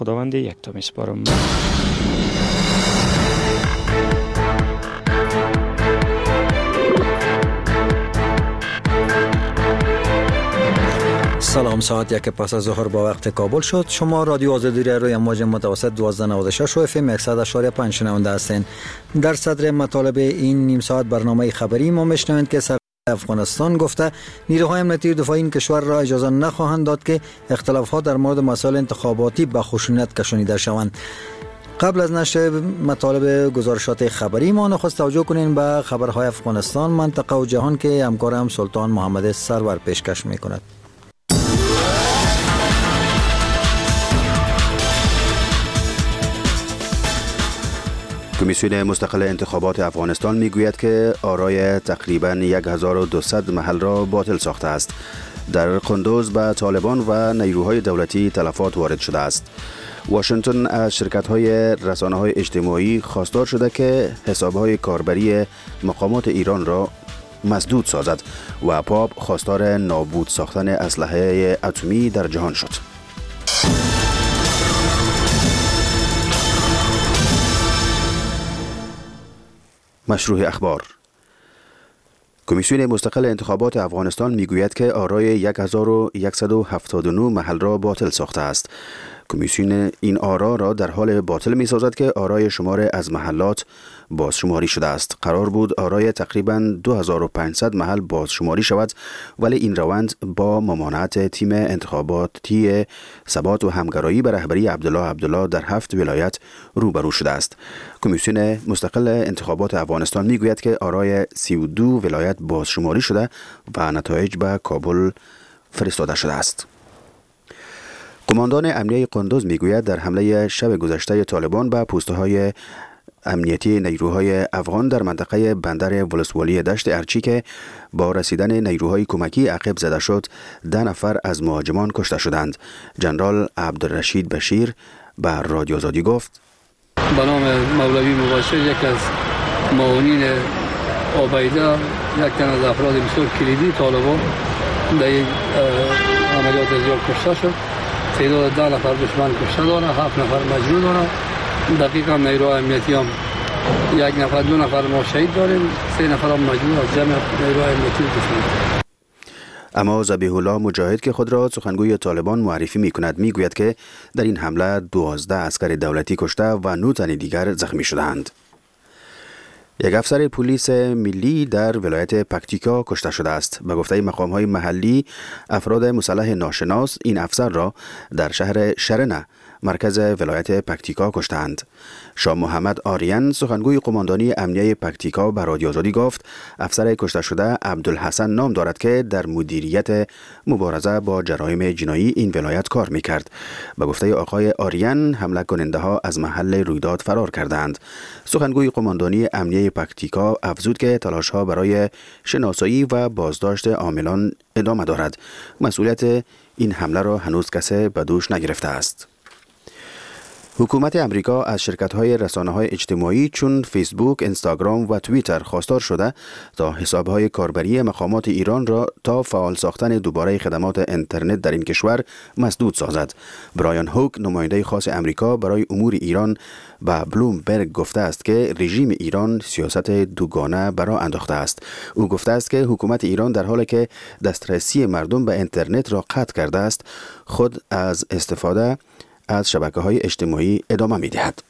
خداوند یکتا میسپارم. سلام، ساعت 1 پس از ظهر با وقت کابل شد. شما رادیو آزادی را روی امواج متوسط 1296 و FM 100.5 شنونده هستین. در صدر مطالب این نیم ساعت برنامه خبری ما میشنوید که افغانستان گفته نیروهای امنیتی دفاعی این کشور را اجازه نخواهند داد که اختلافات در مورد مسائل انتخاباتی به خشونت کشانیده شوند. قبل از نشر مطالب گزارشات خبری ما نخست توجه کنین به خبرهای افغانستان، منطقه و جهان که همکارم سلطان محمد سرور پیشکش میکند. کمیسیون مستقل انتخابات افغانستان میگوید که آرای تقریباً 1200 محل را باطل ساخته است. در قندوز به طالبان و نیروهای دولتی تلفات وارد شده است. واشنگتن از شرکت‌های رسانه‌های اجتماعی خواستار شده که حساب‌های کاربری مقامات ایران را مسدود سازد و پاپ خواستار نابود ساختن اسلحه اتمی در جهان شد. مشروع اخبار. کمیسیون مستقل انتخابات افغانستان میگوید که آرای 1179 محل را باطل ساخته است. کمیسیون این آرا را در حال باطل می سازد که آرای شمار از محلات بازشماری شده است. قرار بود آرای تقریباً 2500 محل بازشماری شود، ولی این روند با ممانعت تیم انتخاباتی ثبات و همگرایی به رهبری عبدالله در 7 ولایت روبرو شده است. کمیسیون مستقل انتخابات افغانستان می گوید که آرای 32 ولایت بازشماری شده و نتایج به کابل فرستاده شده است. قماندان امنیه قندوز میگوید در حمله شب گذشته طالبان به پوسته‌های امنیتی نیروهای افغان در منطقه بندر ولسوالی دشت ارچی که با رسیدن نیروهای کمکی عقب زده شد، 10 نفر از مهاجمان کشته شدند. جنرال عبدالرشید بشیر به رادیو آزادی گفت: به نام مولوی مباشر، یک از معاونین عبیده، یک تن از افراد بسیار کلیدی طالبان در این عملیات زیاد کشته شد. تعداد 10 نفر دشمن کشته داره، 7 نفر مجروح داره. دقیقا نیروهای امنیتی هم 1 نفر 2 نفر ما شهید داریم، 3 نفر هم مجروح از جمع نیروهای امنیتی دشمن. اما ذبیح الله مجاهد که خود را سخنگوی طالبان معرفی می‌کند میگوید که در این حمله 12 عسکر دولتی کشته و 9 تن دیگر زخمی شدند. یک افسر پلیس ملی در ولایت پکتیکا کشته شده است. به گفته مقام‌های محلی، افراد مسلح ناشناس این افسر را در شهر شرنه مرکز ولایت پکتیکا کشتند. شاه محمد آریان سخنگوی قماندانی امنیه پکتیکا به رادیو آزادی گفت افسر کشته شده عبدالحسن نام دارد که در مدیریت مبارزه با جرایم جنایی این ولایت کار میکرد. به گفته آقای آریان حمله کننده ها از محل رویداد فرار کردند. سخنگوی قماندانی امنیه پکتیکا افزود که تلاش ها برای شناسایی و بازداشت عاملان ادامه دارد. مسئولیت این حمله را هنوز کسی به دوش نگرفته است. حکومت امریکا از شرکت‌های رسانه‌های اجتماعی چون فیسبوک، اینستاگرام و توییتر خواستار شده تا حساب‌های کاربری مقامات ایران را تا فعال ساختن دوباره خدمات اینترنت در این کشور مسدود سازد. برایان هوک، نماینده خاص امریکا برای امور ایران، به بلومبرگ گفته است که رژیم ایران سیاست دوگانه برا انداخته است. او گفته است که حکومت ایران در حالی که دسترسی مردم به اینترنت را قطع کرده است، خود از استفاده از شبکه‌های اجتماعی ادامه می‌دهد.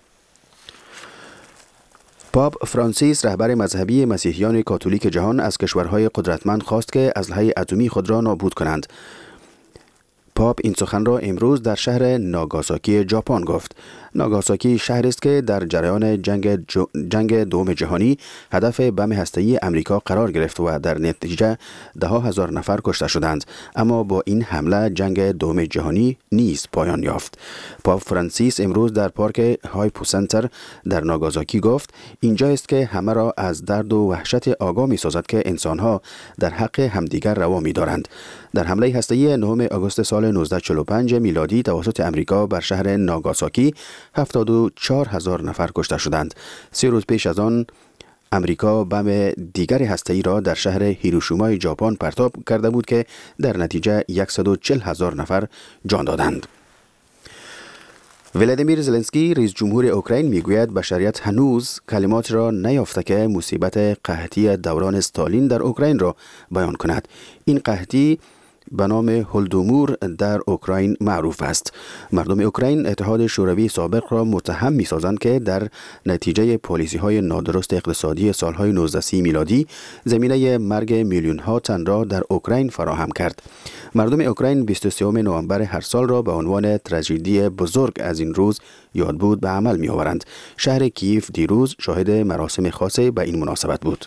پاپ فرانسیس، رهبر مذهبی مسیحیان کاتولیک جهان، از کشورهای قدرتمند خواست که اسلحه اتمی خود را نابود کنند. پاپ این سخن را امروز در شهر ناگاساکی ژاپن گفت. ناگاساکی شهری است که در جریان جنگ دوم جهانی هدف بم هسته‌ای امریکا قرار گرفت و در نتیجه 10,000 نفر کشته شدند. اما با این حمله جنگ دوم جهانی نیز پایان یافت. پاپ فرانسیس امروز در پارک هایپو سنتر در ناگاساکی گفت: اینجا است که همه را از درد و وحشت آگاه می‌سازد که انسان‌ها در حق همدیگر روا می‌دارند. در حمله هسته‌ای 9 آگوست سال 1945 میلادی توسط امریکا بر شهر ناگاساکی 74,000 نفر کشته شدند. 3 روز پیش از آن امریکا بم دیگر هسته‌ای را در شهر هیروشیما ژاپن پرتاب کرده بود که در نتیجه 140,000 نفر جان دادند. ولادیمیر زلنسکی رئیس جمهور اوکراین میگوید بشریت هنوز کلمات را نیافته که مصیبت قحطی دوران استالین در اوکراین را بیان کند. این قحطی به نام هولدومور در اوکراین معروف است. مردم اوکراین اتحاد شوروی سابق را متهم می‌سازند که در نتیجه پالیسی‌های نادرست اقتصادی سال‌های 1930 میلادی زمینه مرگ میلیون‌ها تن را در اوکراین فراهم کرد. مردم اوکراین 23 نوامبر هر سال را به عنوان تراژدی بزرگ از این روز یاد بود به عمل می‌آورند. شهر کیف دیروز شاهد مراسم خاصی به این مناسبت بود.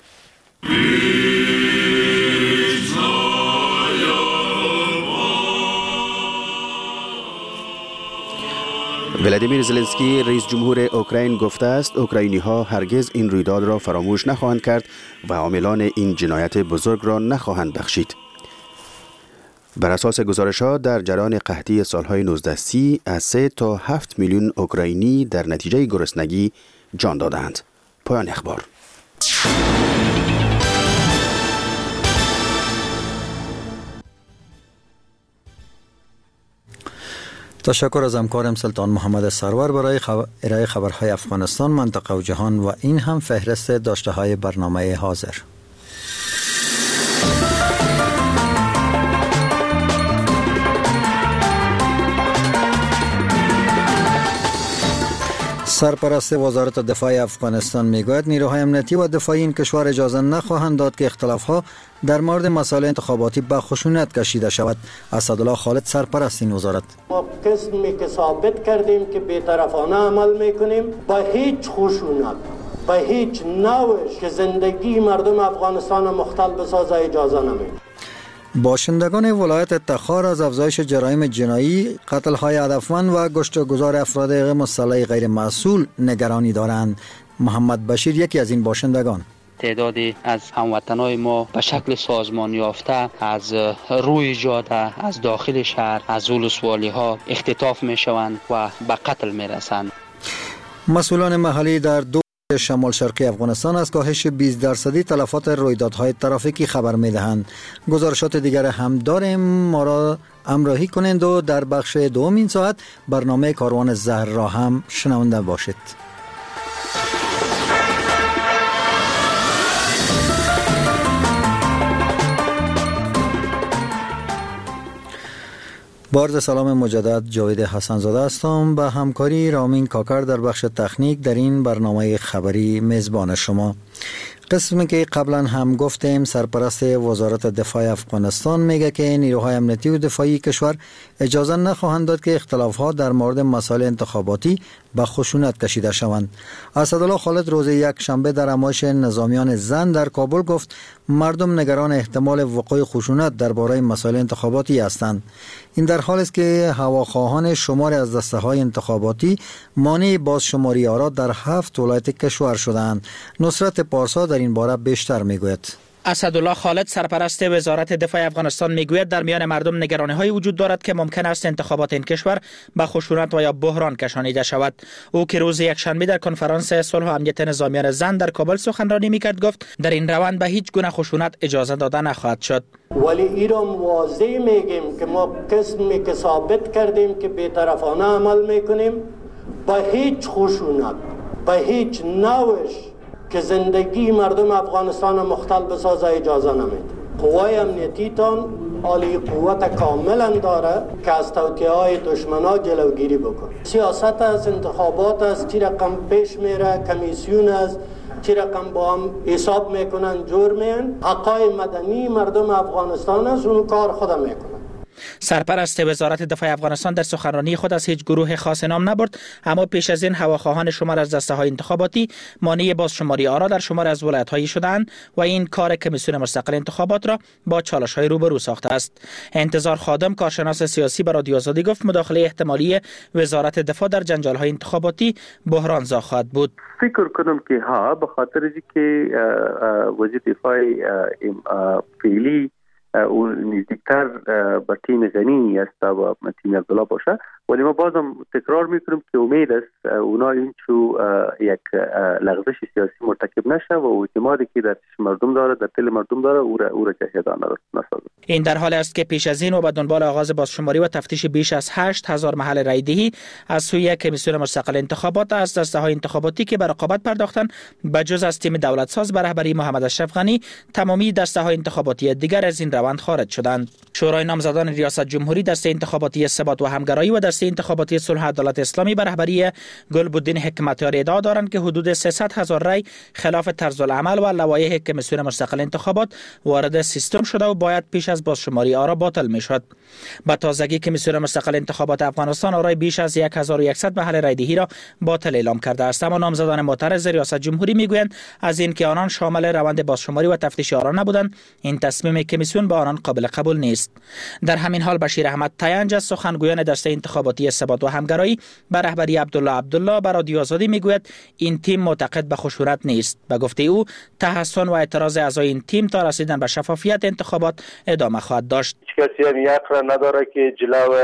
ولادیمیر زلنسکی رئیس جمهور اوکراین گفته است اوکراینی‌ها هرگز این رویداد را فراموش نخواهند کرد و عاملان این جنایت بزرگ را نخواهند بخشید. بر اساس گزارش‌ها در جریان قحطی سال‌های 1930 از 3 تا 7 میلیون اوکراینی در نتیجه گرسنگی جان دادند. پایان اخبار. تشکر از همکارم سلطان محمد سرور برای ارائه خبرهای افغانستان، منطقه و جهان و این هم فهرست داشته‌های برنامه حاضر. سرپرست وزارت دفاع افغانستان میگوید نیروهای امنیتی و دفاعی این کشور اجازه نخواهند داد که اختلاف‌ها در مورد مسائل انتخاباتی به خشونت کشیده شود. اسدالله خالد سرپرست این وزارت: ما قسمی که ثابت کردیم که بی‌طرفانه عمل میکنیم، با هیچ خشونت، با هیچ نوعش که زندگی مردم افغانستان مختل بسازه اجازه نمیدیم. باشندگان ولایت تخار از افزایش جرایم جنایی، قتل‌های هدفمند و کشتارگزار افراد مسلح غیر مسئول نگرانی دارند. محمد بشیر یکی از این باشندگان: تعدادی از هموطنای ما به شکل سازمان یافته از روی جاده، از داخل شهر، از ولسوالی ها اختطاف می شوند و به قتل می رسند. مسئولان محلی در شمال شرقی افغانستان از کاهش 20% تلفات رویدادهای ترافیکی خبر می دهند. گزارشات دیگر هم داریم، ما را همراهی کنند و در بخش دوم این ساعت برنامه کاروان زهر را هم شنونده باشید. با عرض سلام مجدد، جاوید حسن زاده هستم. به همکاری رامین کاکر در بخش تکنیک در این برنامه خبری میزبان شما. قسمی که قبلا هم گفتیم، سرپرست وزارت دفاع افغانستان میگه که نیروهای امنیتی و دفاعی کشور اجازه نخواهند داد که اختلافات در مورد مسائل انتخاباتی به خشونت کشیده شوند. اسدالله خالد روز یک شنبه در نمایش نظامیان زن در کابل گفت مردم نگران احتمال وقوع خشونت درباره مسائل انتخاباتی هستند. این در حالی است که هواخواهان شماری از دسته‌های انتخاباتی مانع بازشماری آرا در 7 ولایت کشور شدند. نصرت پارسا در این باره بیشتر میگوید. اسدالله خالد سرپرست وزارت دفاع افغانستان میگوید در میان مردم نگرانی‌های وجود دارد که ممکن است انتخابات این کشور به خشونت و یا بحران کشانیده شود. او که روز یکشنبه در کنفرانس صلح و امنیت نظامیان زن در کابل سخنرانی میکرد گفت در این روند به هیچ گونه خشونت اجازه داده نخواهد شد. ولی ایران واضح میگیم که ما قسمی که ثابت کردیم که بی‌طرفانه عمل میکنیم، با هیچ خشونت، با هیچ نوعش که زندگی مردم افغانستان مختل بسازه اجازه نمیده. قوای امنیتی تان عالی قوت کاملا داره که از توطئه‌های دشمنا جلوگیری بکنه. سیاست از انتخابات است، چی رقم پیش میره، کمیسیون است، چی رقم با هم حساب میکنن، جور میان. حقای مدنی مردم افغانستان است، اون کار خود میکنن. سرپرست وزارت دفاع افغانستان در سخنرانی خود از هیچ گروه خاص نام نبرد، اما پیش از این هواخواهان شمار از دسته‌های انتخاباتی مانع بازشماری آرا در شمار از ولایت‌های شدند و این کار کمیسیون مستقل انتخابات را با چالش‌های روبرو ساخته است. انتظار خادم، کارشناس سیاسی، به رادیو آزادی گفت مداخله احتمالی وزارت دفاع در جنجال‌های انتخاباتی بحران‌زا خواهد بود. فکر کنم که ها، به خاطر که وزیر دفاع فعلی او نزدیکتر به تیم غنی است و تیم عبدالله باشه. ولی ما بازم تکرار میکنیم که امید است اونا اینچو یک لغزش سیاسی مرتکب نشه و اعتمادی که در مردم داره، در دل مردم داره، او را جهیدان نسازه. این در حال است که پیش از این و به دنبال آغاز بازشماری و تفتیش بیش از 8000 محل رای دهی از سوی کمیسیون مستقل انتخابات از دسته‌های انتخاباتی که به رقابت پرداختند، به جز از تیم دولت ساز به رهبری محمد اشرف غنی، تمامی دسته‌های انتخاباتی دیگر از این روند خارج شدند. شورای نامزدان ریاست جمهوری، دسته انتخاباتی ثبات و همگرایی و دسته انتخاباتی صلح و عدالت اسلامی به رهبری گلبدین حکمتیار ادعا دارند که حدود 300,000 رای خلاف طرز العمل و لوایح کمیسیون مستقل انتخابات وارد سیستم شده و باید پیش از بازشماری آرا باطل میشد. با تازگی کمیسیون مستقل انتخابات افغانستان آرای بیش از 1100 محل رای دهی را باطل اعلام کرده است، اما نامزدان معترض ریاست جمهوری میگویند از اینکه آنان شامل روند بازشماری و تفتیش آرا نبودند، این تصمیم کمیسیون به آنان قابل قبول نیست. در همین حال بشیر احمد تینج از سخنگویان دسته انتخاباتی ثبات و همگرایی به رهبری عبدالله به رادیو آزادی میگوید این تیم معتقد به خشونت نیست. به گفته او تحسن و اعتراض اعضای این تیم تا رسیدن به شفافیت انتخابات ادامه خواهد داشت. هیچ کسی هم یک را نداره که جلو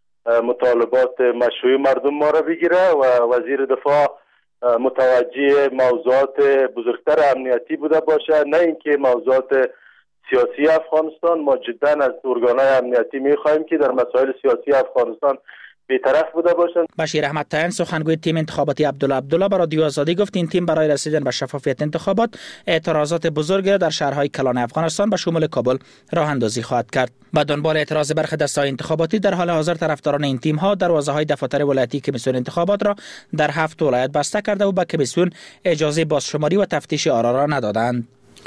مطالبات مشروع مردم ما را بگیره و وزیر دفاع متوجه موضوعات بزرگتر امنیتی بوده باشه، نه اینکه موضوعات سیاسی افغانستان. ما جدا از ارگان‌های امنیتی می‌خواهیم که در مسائل سیاسی افغانستان بی‌طرف بوده باشند. بشیر احمد تین سخنگوی تیم انتخاباتی عبدالله به رادیو آزادی گفت این تیم برای رسیدن به شفافیت انتخابات اعتراضات بزرگ در شهرهای کلان افغانستان به شمول کابل راه اندازی خواهد کرد. با دنبال اعتراض برخی دسته‌های انتخاباتی در حال حاضر طرفداران این تیم‌ها دروازه‌های دفاتر ولایتی کمیسیون انتخابات را در 7 ولایت بسته کرده و به کمیسیون اجازه بازشماری و تفتیش آرا را ندادند.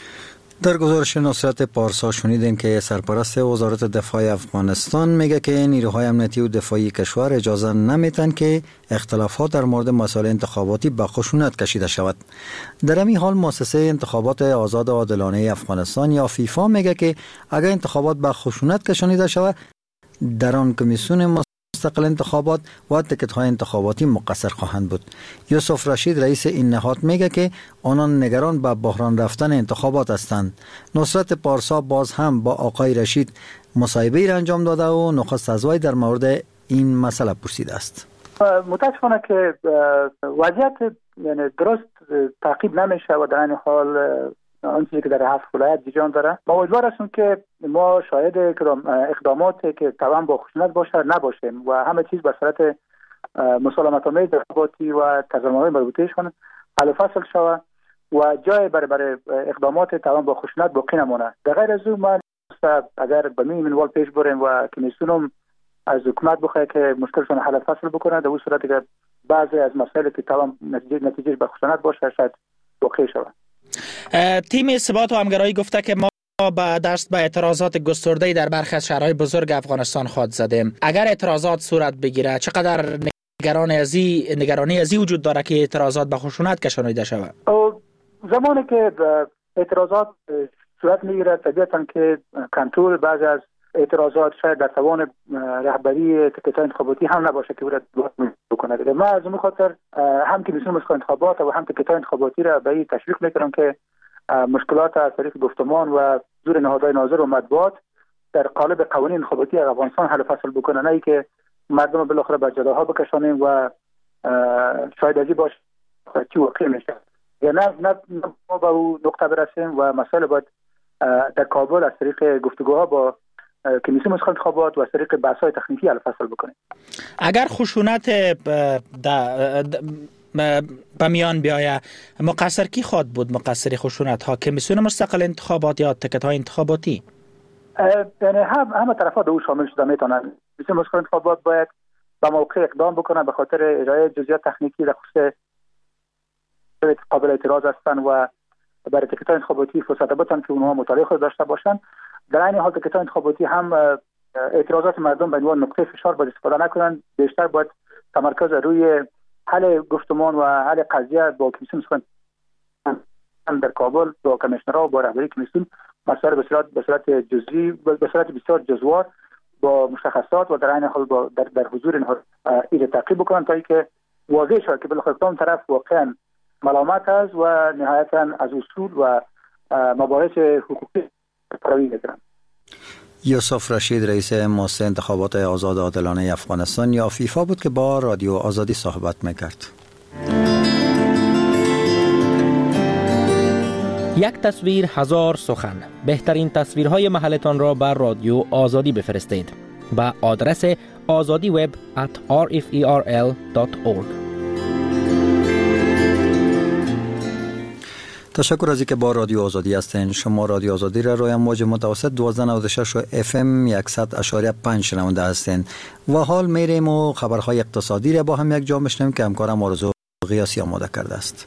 در گزارش نصرت پارسا شنیدیم که سرپرست وزارت دفاع افغانستان میگه که نیروهای امنیتی و دفاعی کشور اجازه نمیتن که اختلافات در مورد مسائل انتخاباتی به خشونت کشیده شود. در همین حال مؤسسه انتخابات آزاد و عادلانه افغانستان یا فیفا میگه که اگر انتخابات به خشونت کشانیده شود، در آن کمیسیون مستقل انتخابات و تکت‌های انتخاباتی مقصر خواهند بود. یوسف رشید رئیس این نهاد میگه که آنان نگران به بحران رفتن انتخابات هستند. نصرت پارسا باز هم با آقای رشید مصاحبه‌ای را انجام داده و نخست از وی در مورد این مسئله پرسیده است. متاسفانه که وضعیت یعنی درست تعقیب نمیشه و در این حال آنچه که در 7 ولایت جریان داره. ما امیدوار هستیم که ما شاهد اقداماتی که توان با خشونت باشه نباشیم و همه چیز به صورت مسالمت‌آمیز انتخاباتی و تظاهرات مربوطه‌شون حل فصل شود و جای برای اقدامات توان با خشونت باقی نمونه. در غیر از اون ما اگر به این منوال پیش بریم و کمیسیون از حکومت بخواد که مشکلشون حل فصل بکنه، در اون صورت که بعضی از مسائلی که توان نتیجه به خشونت باشه شاید واقع شود. تیم ثبات و همگرایی گفته که ما با دست به اعتراضات گسترده‌ای در برخی از شهرهای بزرگ افغانستان خود زدیم. اگر اعتراضات صورت بگیره چقدر نگرانی از وجود داره که اعتراضات به خشونت کشانیده شود؟ زمانی که اعتراضات صورت میگیره طبیعتاً که کنترل بعضی از اعتراضات شاید در توان رهبری تکت‌های انتخاباتی هم نباشه که باید بکنه. ما از اون خاطر هم کمیسیون مستقل انتخابات و هم تکت‌های انتخاباتی را به این تشویق میکنم که مشکلات از طریق گفتمان و زور نهادهای ناظر و مطبوعات در قالب قوانین انتخاباتی افغانستان حل فصل بکنه، نه اینکه مردم بالاخره به جداها بکشانیم و شاید ازی باشه چی واقع میشه یا نه ما به اون نقطه برسیم و مسائل باید در کابل از طریق گفتگوها با کمیسیون مستقل انتخابات و از طریق بحث‌های تکنیکی حل فصل بکنیم. اگر خشونت به میان بیایه، مقصر کی خواد بود؟ مقصر خشونت ها کمیسیون مستقل انتخابات یا تکت‌های انتخاباتی؟ یعنی همه طرفا در او شامل شده میتونن. کمیسیون مستقل انتخابات باید به موقع اقدام بکنه به خاطر ارائه جزئیات تکنیکی در خصوص قابل اعتراض هستن و برای تکت‌های انتخاباتی فرصت بدن که اونها مطالعه خود داشته باشن. در این حال تکت‌های انتخاباتی هم اعتراضات مردم به عنوان نقطه فشار باید استفاده نکنن، بیشتر باید تمرکز روی حل گفتمان و حل قضیه با کمیسیون در کابل با کمیشنرها و با رهبری کمیسیون مسائل به صورت جزئی به صورت بسیار جزوار با مشخصات و در این حال در حضور اینها ایره تعقیب بکنن تا اینکه واضح شود که بالاخره کدام طرف واقعا ملامت است و نهایتا از اصول و مباحث حقوقی پیروی میکنن. یوسف رشید رئیس مؤسسه انتخابات آزاد عادلانه افغانستان یا فیفا بود که با رادیو آزادی صحبت میکرد. یک تصویر هزار سخن. بهترین تصویرهای محلتان را بر رادیو آزادی بفرستید با آدرس azadiweb@rferl.org. تشکر از اینکه با رادیو آزادی هستین. شما رادیو آزادی را روی موج متوسط 1296 و FM 100.5 شنونده هستین و حال میریم و خبرهای اقتصادی را با هم یک جا میشنویم که همکارم آرزو قیاسی آماده کرده است.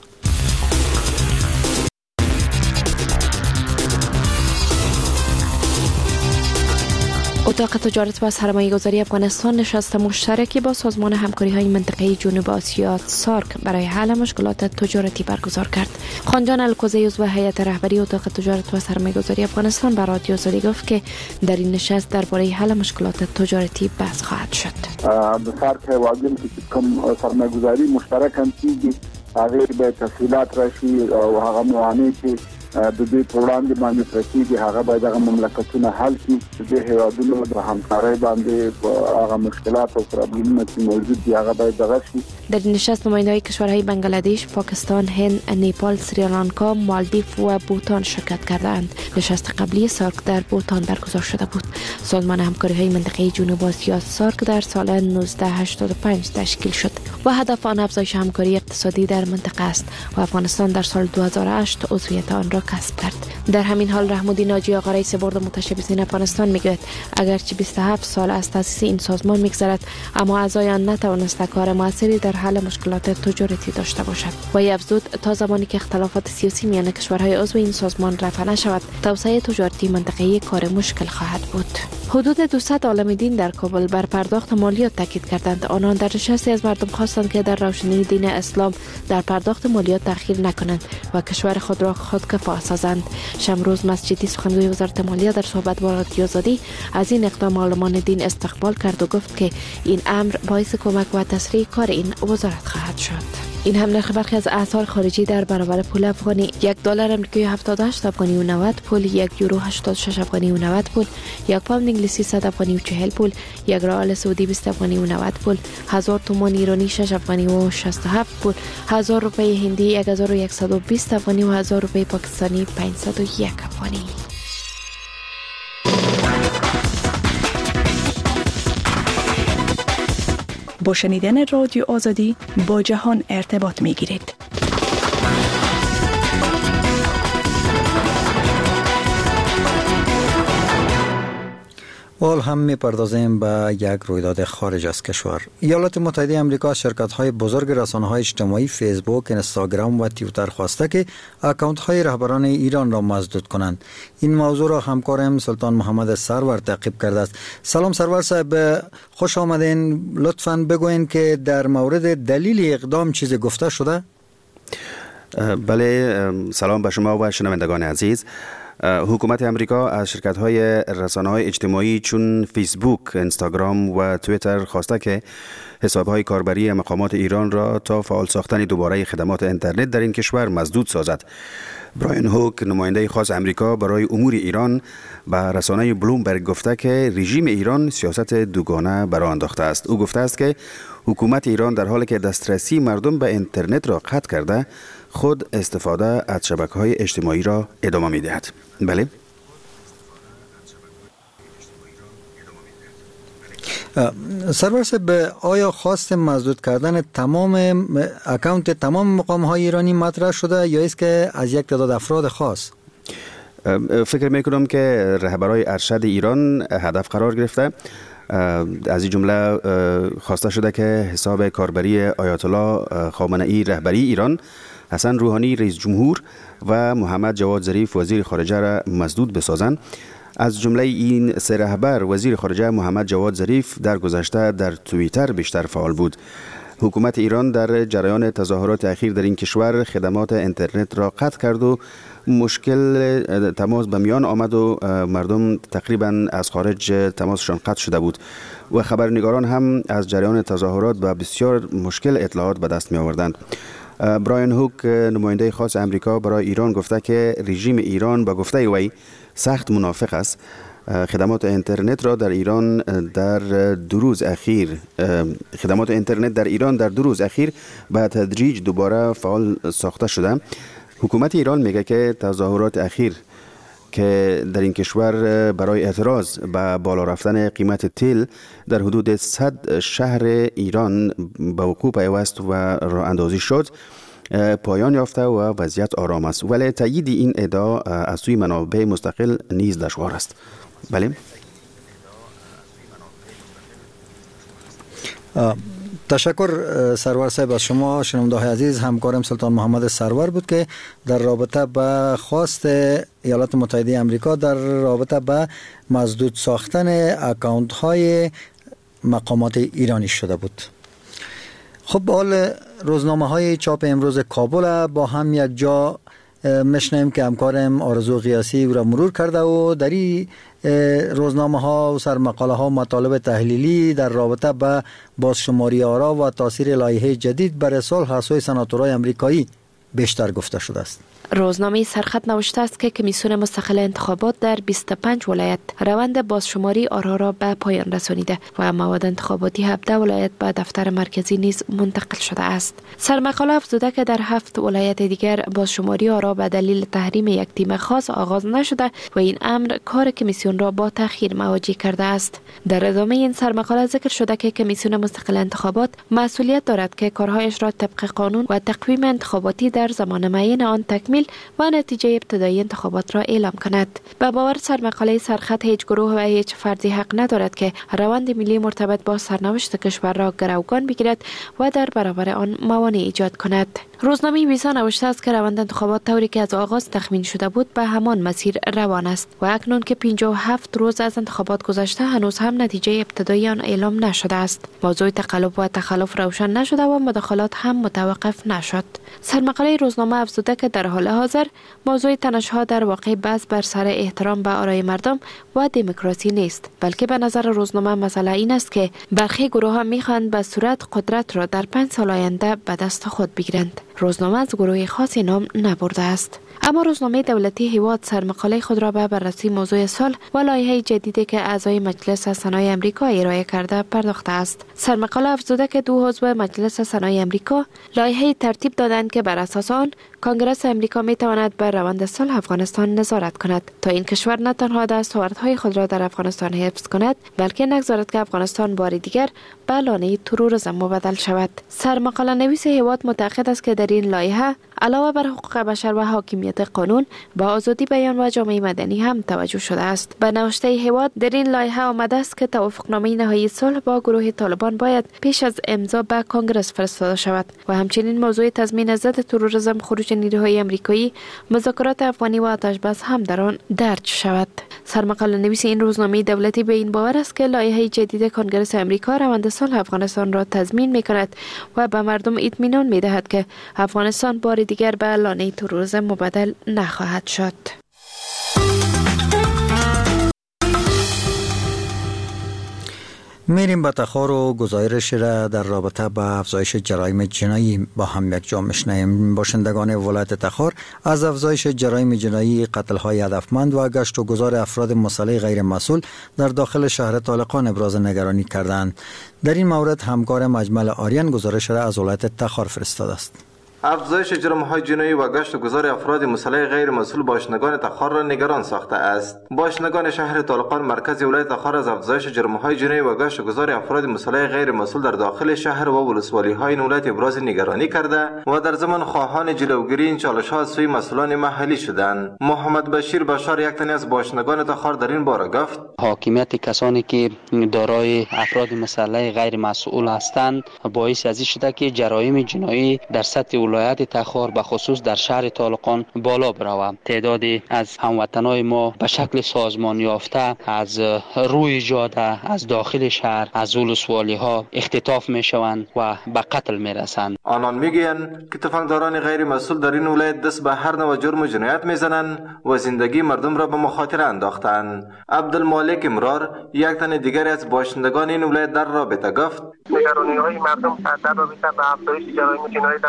اتاق تجارت و سرمایه‌گذاری افغانستان نشست مشترکی با سازمان همکاری‌های منطقه‌ای جنوب آسیا سارک برای حل مشکلات تجارتی برگزار کرد. خانجان الکوزی عضو هیئت رهبری اتاق تجارت و سرمایه‌گذاری افغانستان به رادیو آزادی گفت که در این نشست درباره حل مشکلات تجارتی بحث خواهد شد. سارک واجب که کوم سرمایه‌گذاری مشترک هم کیږي هغه به تفصیلات راشي او هغه موانع چې د دې پروګرام باندې پرېږدي هغه باید هغه مملکتونه حل کړي د هیوادونو د همکارۍ باندې هغه مشکلات او پرابلمونه چې موجود دي هغه باید دغه شي. در این نشست نماینده‌های کشورهای بنگلادش، پاکستان، هند، نیپال، سریلانکا، مالدیو و بوتان شرکت کردند. نشست قبلی سارک در بوتان برگزار شده بود. سازمان همکاری‌های منطقه‌ای جنوب آسیا سارک در سال 1985 تشکیل شد و هدف آن افزایش همکاری اقتصادی در منطقه است و افغانستان در سال 2008 عضویت آن را کسب کرد. در همین حال رحم‌الدین حاجی آقا رئیس بورد متشبثین افغانستان میگوید اگرچه 27 سال از تأسیس این سازمان میگذرد اما اعضای آن نتوانسته کار موثری در حل مشکلات تجارتی داشته باشد و افزود تا زمانی که اختلافات سیاسی میان کشورهای عضو این سازمان رفع نشود توسعه تجارتی منطقه‌ای کار مشکل خواهد بود. حدود 200 عالم دین در کابل بر پرداخت مالیات تاکید کردند. آنان در نشستی از مردم خواستند که در روشنی دین اسلام در پرداخت مالیات تأخیر نکنند و کشور خود را خودکفا سازند. شمروز مسجدی سخنگوی وزارت مالیه در صحبت با رادیو آزادی از این اقدام عالمان دین استقبال کرد و گفت که این امر باعث کمک و تسریع کار این وزارت خواهد شد. این هم نرخ برخی از اسعار خارجی در برابر پول افغانی: $1 آمریکایی 78 افغانی و 90 پول، $1 یورو 86 افغانی و 90 پول، $1 پوند انگلیسی 100 افغانی و 40 پول، $1 ریال سعودی 20 افغانی و 90 پول، 1000 تومان ایرانی 6 افغانی و 67 پول، 1000 روپیه هندی 1120 افغانی و 1000 روپیه پاکستانی 501 افغانی. با شنیدن رادیو آزادی با جهان ارتباط می گیرید. حال هم می‌پردازیم به یک رویداد خارج از کشور. ایالات متحده آمریکا از شرکت‌های بزرگ رسانه‌های اجتماعی فیسبوک، اینستاگرام و توییتر خواسته که اکانت‌های رهبران ایران را مسدود کنند. این موضوع را همکارم سلطان محمد سرور تعقیب کرده است. سلام سرور صاحب، خوش آمدین. لطفاً بگوین که در مورد دلیل اقدام چیزی گفته شده؟ بله، سلام به شما و شنوندگان عزیز. حکومت امریکا از شرکت‌های رسانه‌های اجتماعی چون فیسبوک، اینستاگرام و توییتر خواسته که حساب‌های کاربری مقامات ایران را تا فعال ساختن دوباره خدمات اینترنت در این کشور مسدود سازد. براین هوک، نماینده خاص امریکا برای امور ایران، به رسانه بلومبرگ گفته که رژیم ایران سیاست دوگانه برآ انداخته است. او گفته است که حکومت ایران در حالی که دسترسی مردم به اینترنت را قطع کرده، خود استفاده از شبکه‌های اجتماعی را ادامه می‌دهد. بله. سرور صاحب، آیا خواست مسدود کردن تمام اکانت تمام مقام‌های ایرانی مطرح شده یا است که از یک تعداد افراد خاص؟ فکر می‌کنم که رهبرای ارشد ایران هدف قرار گرفته. از این جمله خواسته شده که حساب کاربری آیت الله خامنه‌ای رهبری ایران، حسن روحانی رئیس جمهور و محمد جواد ظریف وزیر خارجه را مسدود بسازند. از جمله این سه رهبر وزیر خارجه محمد جواد ظریف در گذشته در توییتر بیشتر فعال بود. حکومت ایران در جریان تظاهرات اخیر در این کشور خدمات اینترنت را قطع کرد و مشکل تماس به میان آمد و مردم تقریبا از خارج تماسشان قطع شده بود و خبرنگاران هم از جریان تظاهرات به بسیار مشکل اطلاعات به دست می آوردند. براین هوک، نماینده خاص امریکا برای ایران، گفته که رژیم ایران به گفته وی سخت منافق است خدمات اینترنت در ایران در 2 روز اخیر به تدریج دوباره فعال ساخته شده. حکومت ایران میگه که تظاهرات اخیر که در این کشور برای اعتراض به بالا رفتن قیمت تیل در حدود 100 شهر ایران به وقوع پیوست و راه اندازی شد پایان یافته و وضعیت آرام است، ولی تایید این ادعا از سوی منابع مستقل نیز دشوار است. بله. تشکر سرور صاحب از شما. شنونده های عزیز، همکارم سلطان محمد سرور بود که در رابطه به خواست ایالات متحده آمریکا در رابطه به مسدود ساختن اکانت های مقامات ایرانی شده بود. خب به حال روزنامه های چاپ امروز کابل با هم یک جا میشنیم که همکارم آرزو قیاسی او را مرور کرده و در این روزنامه ها و سرمقاله ها و مطالب تحلیلی در رابطه به بازشماری آرا و تاثیر لایحه جدید بر صلح حسوی سناتورای امریکایی بیشتر گفته شده است. روزنامه سرخط نوشته است که کمیسیون مستقل انتخابات در 25 ولایت روند بازشماری آرا را به پایان رسانیده و مواد انتخاباتی 17 ولایت به دفتر مرکزی نیز منتقل شده است. سرمقاله افزوده که در 7 ولایت دیگر بازشماری آرا به دلیل تحریم یک تیم خاص آغاز نشده و این امر کار کمیسیون را با تأخیر مواجه کرده است. در ادامه این سرمقاله ذکر شده که کمیسیون مستقل انتخابات مسئولیت دارد که کارهایش را طبق قانون و تقویم انتخاباتی در زمان معین آن تکمیل و نتیجه ابتدایی انتخابات را اعلام کند. به باور سرمقاله سرخط هیچ گروه و هیچ فردی حق ندارد که روند ملی مرتبط با سرنوشت کشور را گروگان بگیرد و در برابر آن موانع ایجاد کند. روزنامه ویسا نوشته است که روند انتخابات طوری که از آغاز تخمین شده بود به همان مسیر روان است و اکنون که 57 روز از انتخابات گذشته هنوز هم نتیجه ابتدایی آن اعلام نشده است. موضوع تقلب و تخلف روشن نشده و مداخلات هم متوقف نشد. سرمقاله روزنامه افزوده که در حال حاضر موضوع تنش‌ها در واقع بحث بر سر احترام به آرای مردم و دموکراسی نیست، بلکه به نظر روزنامه مسئله این است که برخی گروه‌ها می‌خواهند به صورت قدرت را در 5 سال آینده به دست خود بگیرند. روزنامه از گروه خاصی نام نبرده است. اما روزنامه دولتی هیواد سرمقاله خود را به بررسی موضوع صلح و لایحه جدیدی که اعضای مجلس سنای آمریکا ارائه کرده پرداخته است. سرمقاله افزوده که 2 عضو مجلس سنای آمریکا لایحه ترتیب دادند که بر اساس آن کنگره آمریکا می تواند بر روند صلح افغانستان نظارت کند تا این کشور نه تنها دستاوردهای خود را در افغانستان حفظ کند بلکه نگذارد که افغانستان بار دیگر به لانه تروریسم مبدل شود. سرمقاله نویس هیواد معتقد است که در این لایحه علاوه بر حقوق بشر و حاکمیت قانون به آزادی بیان و جامعه مدنی هم توجه شده است. به نوشته هیواد در این لایحه آمده است که توافقنامه نهایی صلح با گروه طالبان باید پیش از امضا به کنگره فرستاده شود و همچنین موضوع تضمین ضد تروریسم، خروج نیروهای آمریکایی، مذاکرات افغانی و آتش بس هم در آن درج شود. سرمقاله نویس این روزنامه دولتی به این باور است که لایحه جدید کنگره آمریکا روند صلح افغانستان را تضمین می‌کند و به مردم اطمینان می‌دهد که افغانستان بار دیگر به لانه تروریسم مبدل نخواهد شد. میریم به تخار و گزارش را در رابطه با افزایش جرایم جنایی با هم یک جا میشنویم. باشندگان ولایت تخار از افزایش جرایم جنایی، قتل‌های هدفمند و گشت و گذار افراد مسلح غیر مسئول در داخل شهر طالقان ابراز نگرانی کردند. در این مورد همکار مجمل آریان گزارش را از ولایت تخار فرستاده است. افزایش جرم‌های جنایی و گشت و گذار افراد مسلح غیر مسئول باشندگان تخار را نگران ساخته است. باشندگان شهر طالقان مرکز ولایت تخار از افزایش جرم‌های جنایی و گشت و گذار افراد مسلح غیر مسئول در داخل شهر و ولسوالی‌های این ولایت ابراز نگرانی کرده و در زمان خواهان جلوگیری این چالش‌ها از سوی مسئولان محلی شدند. محمد بشیر بشار یک تن از باشندگان تخار در این باره گفت: حاکمیت کسانی که دارای افراد مسلح غیر مسئول هستند باعث از این شده که جرایم جنایی در سطح ولایت تخار به خصوص در شهر طالقان بالا برود. تعدادی از هموطنان ما به شکل سازمان یافته از روی جاده، از داخل شهر، از ولسوالی‌ها اختطاف میشوند و به قتل میرسند. آنان میگویند که تفنگداران غیر مسئول در این ولایت دست به هر نوع جرم و جنایت میزنند و زندگی مردم را به مخاطره انداختند. عبدالمالک امرار یک تن دیگر از باشندگان این ولایت در رابطه گفت: نگرانی‌های مردم در رابطه با افزایش جرایم جنایی در ولایت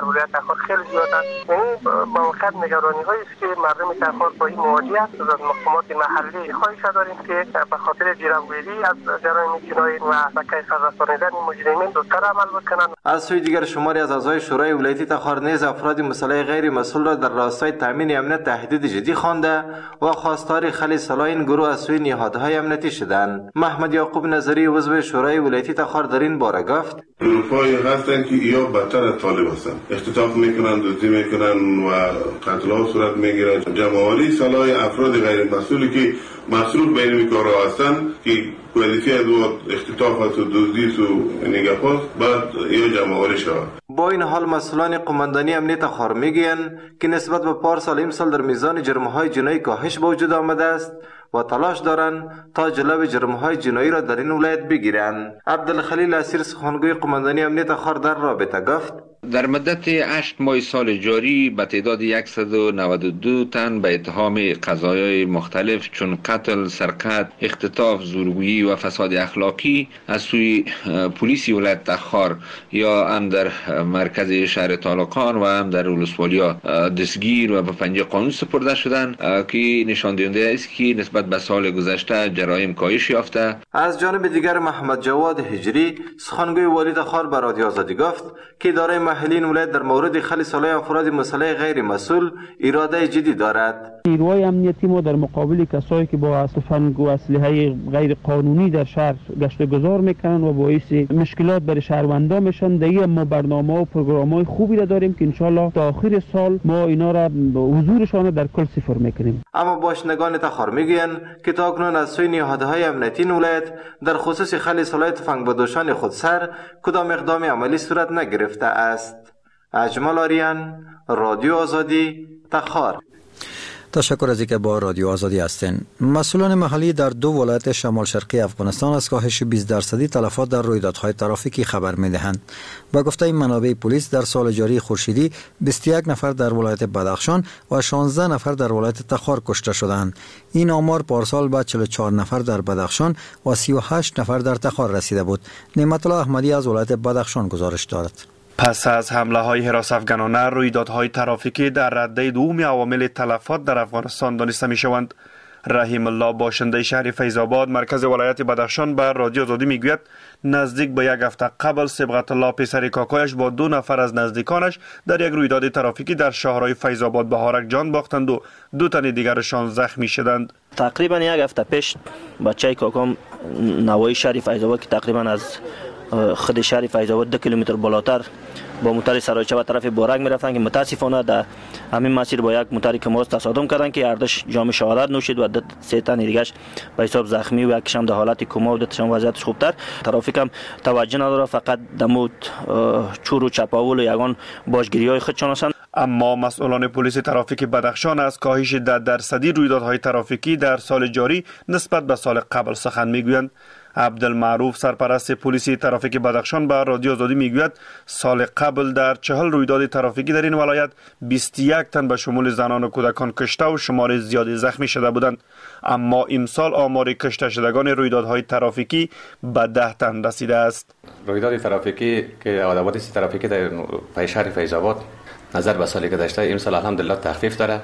تخار خیلی زیادن. یعنی با واقع نگرانی هایی است که مردم تخار با این مواجه است. از مقامات محلی خواهش داریم که به خاطر جلوگیری از جرایم جنایی و کیفر رسانیدن مجرمین زودتر عمل بکنند. از سوی دیگر شماری از اعضای شورای ولایتی تخار نیز افراد مسلح غیر مسئول را در راستای تامین امنیت تهدید جدی خوانده و خواستار خلی سلاح این گروه از سوی نهادهای امنیتی شدند. محمد یعقوب نظری عضو شورای ولایتی تخار در این باره گفت: گروه‌هایی هستند که یا بدتر از طالب هستند، اختطاف میکنند، دزدی میکنند و قتل‌ها صورت میگیرد. جمع‌آوری سلاح افراد غیر مسئولی که مسئول به این کارها هستند که وظیفه از اختطاف است و دزدی و نگهبان بعد یا جمع‌آوری شود. با این حال مسئولان قماندانی امنیت تخار میگویند که نسبت به پارسال امسال در میزان جرم‌های جنایی کاهش به وجود آمده است و تلاش دارند تا جلوی جرم‌های جنایی را در این ولایت بگیرند. عبدالخلیل اسیر سخنگوی قماندانی امنیت تخار در رابطه گفت: در مدت 8 ماه سال جاری به تعداد 192 تن به اتهام قضایای مختلف چون قتل، سرقت، اختطاف، زورگویی و فساد اخلاقی از سوی پلیس ولایت تخار یا هم در مرکز شهر طالقان و هم در ولسوالی دستگیر و به پنجه قانون سپرده شدند که نشان دهنده است که نسبت به سال گذشته جرایم کاهش یافته. از جانب دیگر محمد جواد هجری سخنگوی والی تخار به رادیو آزادی گفت که اداره محلی ولایت در مورد خلی سلاح افراد مسلح غیر مسئول اراده جدی دارد. نیروهای امنیتی ما در مقابل کسایی که با تفنگ و اسلحه غیر قانونی در شهر گشت و گذار میکنن و باعث مشکلات برای شهروندان میشن، دیگه ما برنامه و پروگرام‌های خوبی داریم که انشالله تا آخر سال ما اینا را حضورشان در کل صفر میکنیم. اما باشندگان تخار میگویند که تاکنون از سوی نهادهای امنیتی ولایت در خصوص خلی سلاح تفنگبردوشان خودسر کدام اقدام عملی صورت نگرفته است. اجمل آریان، رادیو آزادی، تخار. تشکر از اینکه با رادیو آزادی هستین. مسئولان محلی در 2 ولایت شمال شرقی افغانستان از کاهش 20% تلفات در رویدادهای ترافیکی خبر می‌دهند. با گفته منابع پلیس در سال جاری خورشیدی 21 نفر در ولایت بدخشان و 16 نفر در ولایت تخار کشته شدند. این آمار پارسال به 44 نفر در بدخشان و 38 نفر در تخار رسیده بود. نعمت الله احمدی از ولایت بدخشان گزارش دارد. پس از حمله های حراس افغانانه، رویدادهای ترافیکی در رده دوم عوامل تلفات در افغانستان دانسته می شوند. رحیم الله باشنده شهر فیض‌آباد مرکز ولایت بدخشان به رادیو آزادی میگوید نزدیک به 1 هفته قبل صبغت الله پسر کاکایش با 2 نفر از نزدیکانش در یک رویداد ترافیکی در شهرهای فیض‌آباد به هارک جان باختند و 2 تن دیگرشان زخمی شدند. تقریبا 1 هفته پیش بچه کاکام نوای شهر فیض‌آباد که تقریبا از خود شهر فیض‌آباد 2 کیلومتر بالاتر با موتر سرایچه و طرف بارک میرفتن که متاسفانه در همین مسیر با یک موتر کماز تصادم کردن که اردش جام شهادت نوشید و 3 تن دیگه‌اش به حساب زخمی و یکیش هم در حالت کما و دتشان وضعیتش خوبتر. ترافیک هم توجه نداره، فقط دمود چور و چپاول و یگان باشگیری‌های خودشان هستند. اما مسئولان پلیس ترافیک بدخشان از کاهش 10% رویدادهای ترافیکی در سال جاری نسبت به سال قبل سخن میگویند. عبدالمعروف سرپرست پلیس ترافیک بدخشان به رادیو آزادی میگوید سال قبل در 40 رویداد ترافیکی در این ولایت 21 تن به شمول زنان و کودکان کشته و شمار زیادی زخمی شده بودند. اما امسال آمار کشته شدگان رویدادهای ترافیکی به 10 تن رسیده است. رویداد ترافیکی که حوادث ترافیکی در شهر فیض‌آباد نظر به سال گذشته امسال الحمدلله تخفیف داره،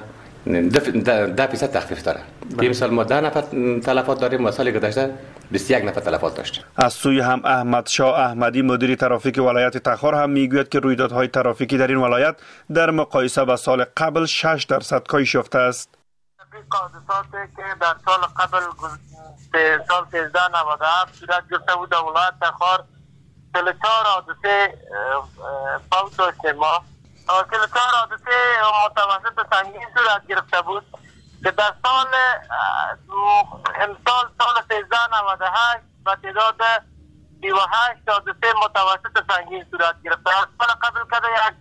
10% تخفیف داره. امسال ما 10 نفر تلفات داریم و سال گذشته 21 نفر تلفات داشتیم. از سوی هم احمد شاه احمدی مدیر ترافیک ولایت تخار هم میگوید که رویدادهای ترافیکی در این ولایت در مقایسه با سال قبل 6% کاهش یافته است. حادثاتی که در سال قبل سال 1397 صورت گرفته بود در ولایت تخار 44 حادثه فوت داشتیم ما. 44 حادثه متوسط سنگین صورت گرفته بود که در سال امسال سال 1398 به تعداد 38 حادثه متوسط سنگین صورت گرفته. از سال قبل کده یک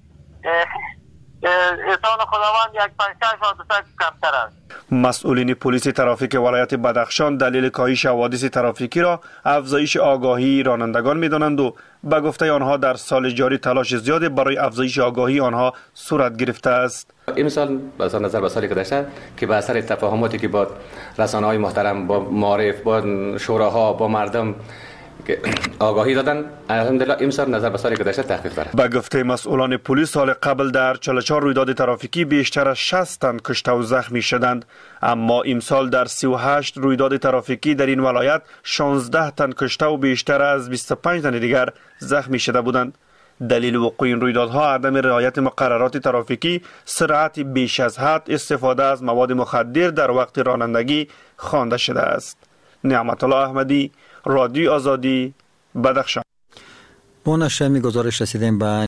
احسان خداوند یک 5-6 حادثه کمتر است. مسئولین پلیس ترافیک ولایت بدخشان دلیل کاهش حوادث ترافیکی را افزایش آگاهی رانندگان می‌دانند و به گفته آنها در سال جاری تلاش زیادی برای افزایش آگاهی آنها صورت گرفته است. امسال با نظر به سال گذشته که به اثر تفاهماتی که با رسانه‌های محترم، با معارف، با شوراها، با مردم که آگاهی دادن. الحمدلله امسال نظر به سالی گذشته تخفیف داره. به گفته مسئولان پلیس سال قبل در 44 رویداد ترافیکی بیشتر از 60 تن کشته و زخمی شدند، اما امسال در 38 رویداد ترافیکی در این ولایت 16 تن کشته و بیشتر از 25 تن دیگر زخمی شده بودند. دلیل وقوع این رویدادها عدم رعایت مقررات ترافیکی، سرعت بیش از حد، استفاده از مواد مخدر در وقت رانندگی خوانده شده است. نعمت الله احمدی، رادیو آزادی، بدخشان. با نشر گزارش رسیدیم به